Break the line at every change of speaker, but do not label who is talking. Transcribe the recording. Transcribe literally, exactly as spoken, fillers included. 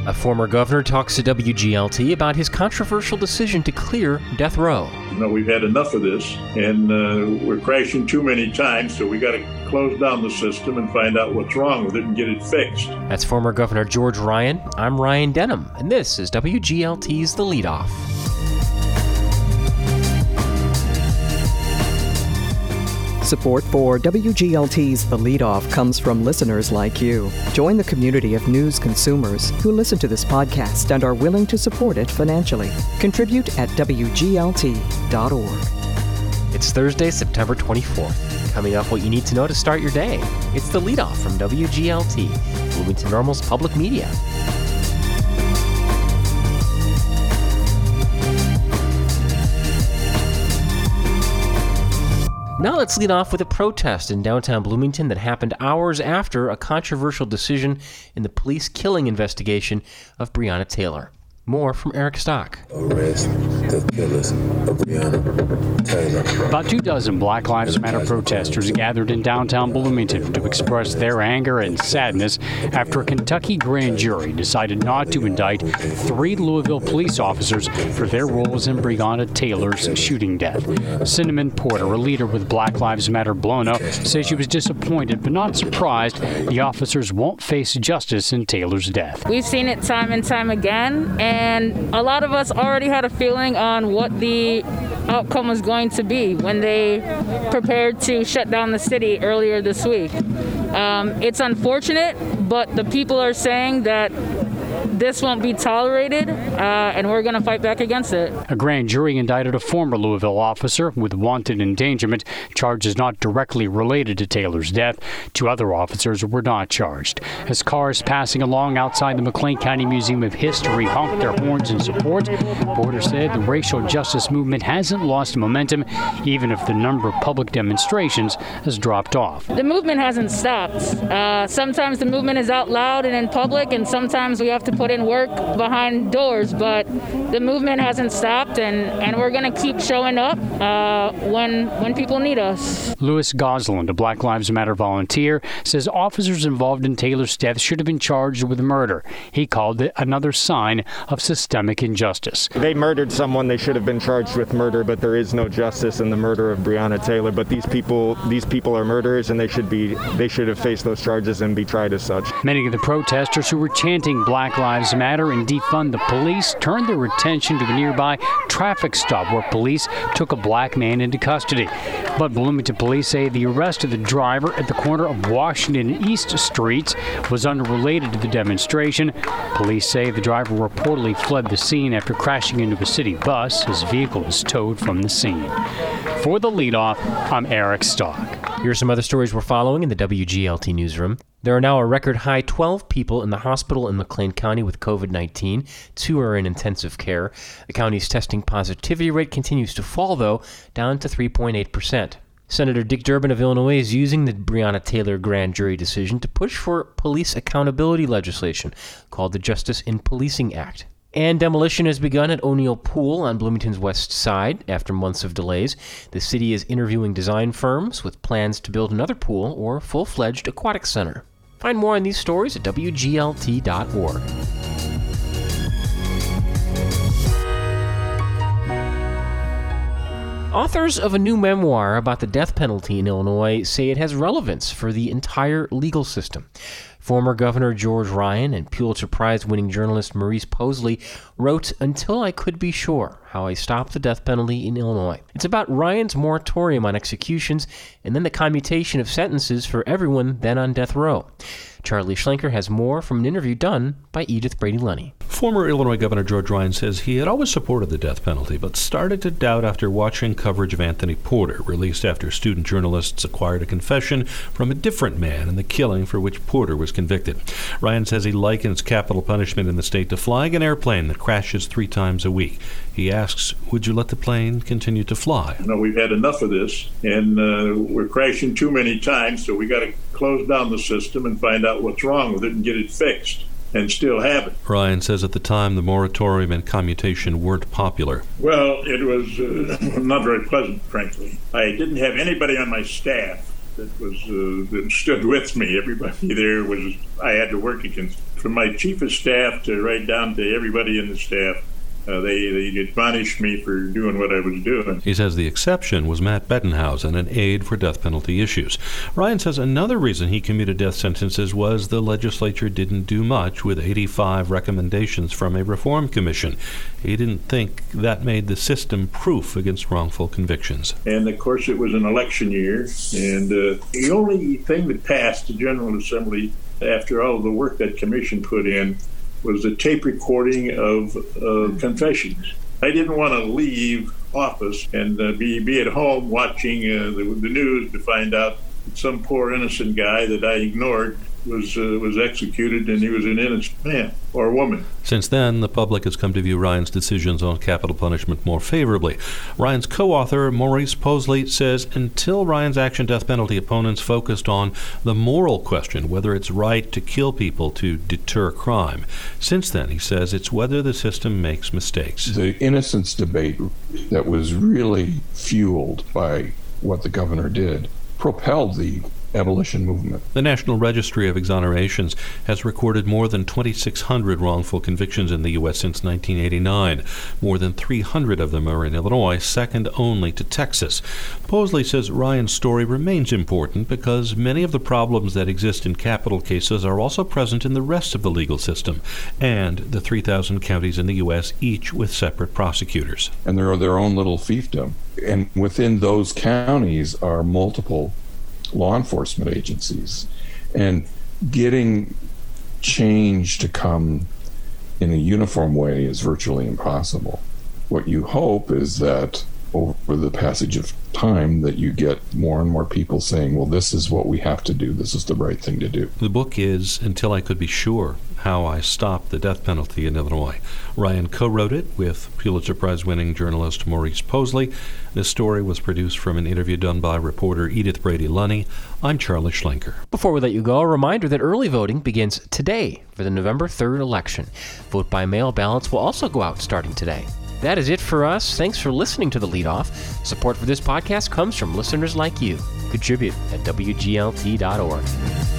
A former governor talks to W G L T about his controversial decision to clear death row.
You know, we've had enough of this, and uh, we're crashing too many times, so we got to close down the system and find out what's wrong with it and get it fixed.
That's former Governor George Ryan. I'm Ryan Denham, and this is W G L T's The Leadoff.
Support for W G L T's The Leadoff comes from listeners like you. Join the community of news consumers who listen to this podcast and are willing to support it financially. Contribute at W G L T dot org.
It's Thursday, September twenty-fourth. Coming up, what you need to know to start your day. It's The Leadoff from W G L T, Bloomington Normal's public media. Now let's lead off with a protest in downtown Bloomington that happened hours after a controversial decision in the police killing investigation of Breonna Taylor. More from Eric Stock.
Arrest the killers of Breonna Taylor.
About two dozen Black Lives Matter protesters gathered in downtown Bloomington to express their anger and sadness after a Kentucky grand jury decided not to indict three Louisville police officers for their roles in Breonna Taylor's shooting death. Cinnamon Porter, a leader with Black Lives Matter Blono, says she was disappointed but not surprised the officers won't face justice in Taylor's death.
We've seen it time and time again, and And a lot of us already had a feeling on what the outcome was going to be when they prepared to shut down the city earlier this week. Um, it's unfortunate, but the people are saying that this won't be tolerated, uh, and we're going to fight back against it.
A grand jury indicted a former Louisville officer with wanton endangerment, charges not directly related to Taylor's death. Two other officers were not charged. As cars passing along outside the McLean County Museum of History honked their horns in support, Porter said the racial justice movement hasn't lost momentum, even if the number of public demonstrations has dropped off.
The movement hasn't stopped. Uh, sometimes the movement is out loud and in public, and sometimes we have to put in work behind doors, but the movement hasn't stopped, and, and we're going to keep showing up uh, when when people need us.
Louis Gosland, a Black Lives Matter volunteer, says officers involved in Taylor's death should have been charged with murder. He called it another sign of systemic injustice.
They murdered someone, they should have been charged with murder, but there is no justice in the murder of Breonna Taylor. But these people these people are murderers, and they should be they should have faced those charges and be tried as such.
Many of the protesters who were chanting Black Lives Matter and defund the police turned their attention to a nearby traffic stop where police took a black man into custody. But Bloomington police say the arrest of the driver at the corner of Washington and East Streets was unrelated to the demonstration. Police say the driver reportedly fled the scene after crashing into a city bus. His vehicle was towed from the scene. For The Leadoff, I'm Eric Stock.
Here are some other stories we're following in the W G L T newsroom. There are now a record high twelve people in the hospital in McLean County with covid nineteen. Two are in intensive care. The county's testing positivity rate continues to fall, though, down to three point eight percent. Senator Dick Durbin of Illinois is using the Breonna Taylor grand jury decision to push for police accountability legislation called the Justice in Policing Act. And demolition has begun at O'Neill Pool on Bloomington's west side after months of delays. The city is interviewing design firms with plans to build another pool or full-fledged aquatic center. Find more on these stories at W G L T dot org. Authors of a new memoir about the death penalty in Illinois say it has relevance for the entire legal system. Former Governor George Ryan and Pulitzer Prize-winning journalist Maurice Posley wrote Until I Could Be Sure, How I Stopped the Death Penalty in Illinois. It's about Ryan's moratorium on executions and then the commutation of sentences for everyone then on death row. Charlie Schlenker has more from an interview done by Edith Brady-Lunny.
Former Illinois Governor George Ryan says he had always supported the death penalty, but started to doubt after watching coverage of Anthony Porter, released after student journalists acquired a confession from a different man in the killing for which Porter was convicted. Ryan says he likens capital punishment in the state to flying an airplane that crashes three times a week. He asks, would you let the plane continue to fly?
You know, we've had enough of this, and uh, we're crashing too many times, so we got to close down the system and find out what's wrong with it and get it fixed, and still have it.
Ryan says at the time the moratorium and commutation weren't popular.
Well, it was uh, not very pleasant, frankly. I didn't have anybody on my staff that was uh, that stood with me. Everybody there was, I had to work against from my chief of staff to right down to everybody in the staff. Uh, they, they admonished me for doing what I was doing.
He says the exception was Matt Bettenhausen, an aide for death penalty issues. Ryan says another reason he commuted death sentences was the legislature didn't do much with eighty-five recommendations from a reform commission. He didn't think that made the system proof against wrongful convictions.
And, of course, it was an election year, and uh, the only thing that passed the General Assembly after all of the work that commission put in was the tape recording of uh, confessions. I didn't want to leave office and uh, be be at home watching uh, the, the news to find out that some poor innocent guy that I ignored was uh, was executed, and he was an innocent man or woman.
Since then, the public has come to view Ryan's decisions on capital punishment more favorably. Ryan's co-author, Maurice Posley, says until Ryan's action death penalty opponents focused on the moral question, whether it's right to kill people to deter crime. Since then, he says, it's whether the system makes mistakes.
The innocence debate that was really fueled by what the governor did propelled the abolition movement.
The National Registry of Exonerations has recorded more than twenty-six hundred wrongful convictions in the U S since nineteen eighty-nine. More than three hundred of them are in Illinois, second only to Texas. Posley says Ryan's story remains important because many of the problems that exist in capital cases are also present in the rest of the legal system and the three thousand counties in the U S, each with separate prosecutors.
And they're their own little fiefdom. And within those counties are multiple law enforcement agencies, and getting change to come in a uniform way is virtually impossible. What you hope is that over the passage of time that you get more and more people saying, well, this is what we have to do, this is the right thing to do.
The book is Until I Could Be Sure, How I Stopped the Death Penalty in Illinois. Ryan co-wrote it with Pulitzer Prize-winning journalist Maurice Posley. This story was produced from an interview done by reporter Edith Brady-Lunny. I'm Charlie Schlenker.
Before we let you go, a reminder that early voting begins today for the November third election. Vote by mail ballots will also go out starting today. That is it for us. Thanks for listening to The Lead Off. Support for this podcast comes from listeners like you. Contribute at W G L T dot org.